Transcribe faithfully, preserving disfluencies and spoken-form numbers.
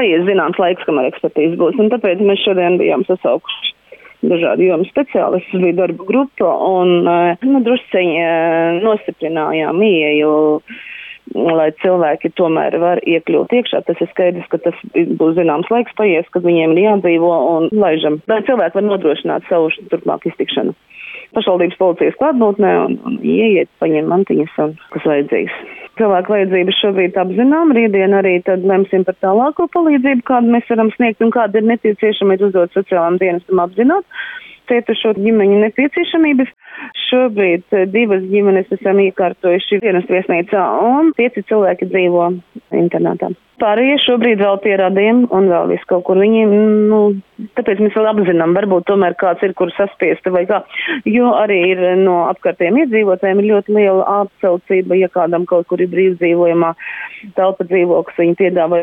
paies zināms laiks, kamēr ekspertīze būs, un tāpēc mēs šodien bijām sasaukuši dažādi jomu speciālistus, bija darba grupa, un nu, drusceņi nostiprinājām ieju, lai cilvēki tomēr var iekļūt iekšā. Tas ir skaidrs, ka tas būs zināms laiks paies, kad viņiem ir jādzīvo un laižam. Lai cilvēki var nodrošināt savu turpmāk iztikšanu. Pašvaldības policijas klātbūtnē un, un ieiet, paņem mantiņas un kas vajadzīgs. Cilvēku vajadzības šobrīd apzinām, rītdien arī tad lemsim par tālāko palīdzību, kādu mēs varam sniegt un kāda ir nepieciešama ir uzdot sociālām dienestam apzināt cietušo ģimeņu nepieciešamības. Šobrīd divas ģimenes esam iekārtojuši vienas viesnīcā un pieci cilvēki dzīvo internātā. Pārējie šobrīd vēl pie radiem un vēl visu kaut kur viņiem, nu, tāpēc mēs vēl apzinām, varbūt tomēr kāds ir, kur saspiesta vai kā, jo arī ir no apkārtējiem iedzīvotājiem ir ļoti liela apsaucība, ja kādam kaut kur ir brīvdzīvojumā telpa dzīvoklis, viņi piedāvā